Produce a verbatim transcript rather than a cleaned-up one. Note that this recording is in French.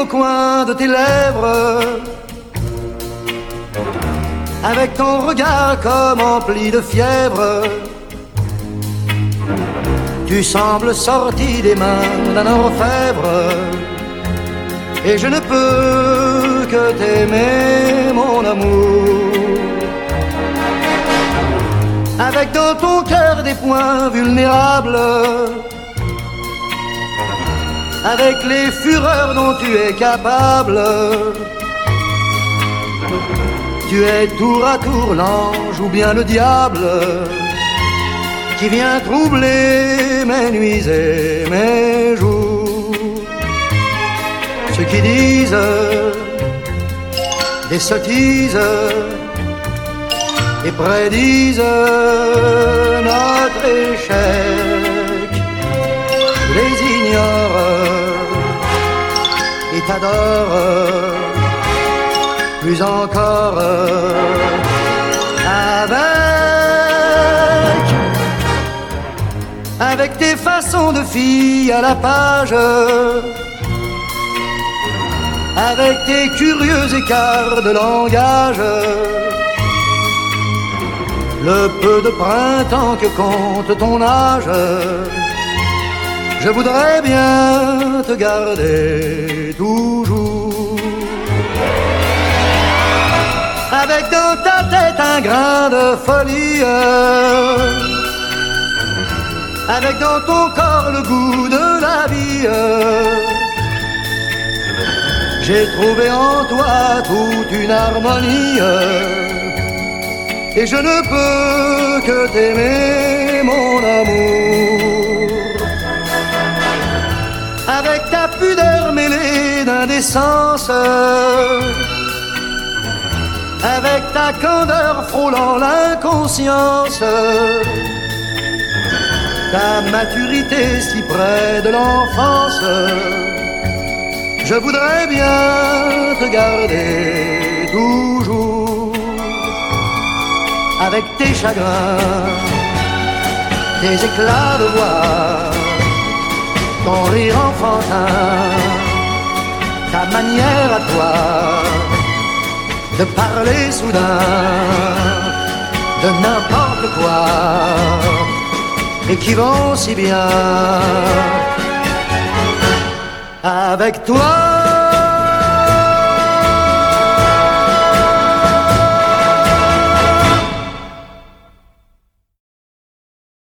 au coin de tes lèvres, avec ton regard comme empli de fièvre. Tu sembles sorti des mains d'un orfèvre, et je ne peux que t'aimer, mon amour. Avec dans ton cœur des points vulnérables, avec les fureurs dont tu es capable. Tu es tour à tour l'ange ou bien le diable, qui vient troubler mes nuits et mes jours. Ceux qui disent des sottises et prédisent notre échec, je les ignore et t'adore plus encore avec avec tes façons de fille à la page, avec tes curieux écarts de langage, le peu de printemps que compte ton âge. Je voudrais bien te garder toujours, avec dans ta tête un grain de folie, avec dans ton corps le goût de la vie. J'ai trouvé en toi toute une harmonie, et je ne peux que t'aimer, mon amour. Avec ta pudeur mêlée d'indécence, avec ta candeur frôlant l'inconscience, ta maturité si près de l'enfance, je voudrais bien te garder toujours. Avec tes chagrins, tes éclats de voix, ton rire enfantin, ta manière à toi de parler soudain de n'importe quoi, et qui vont si bien avec toi.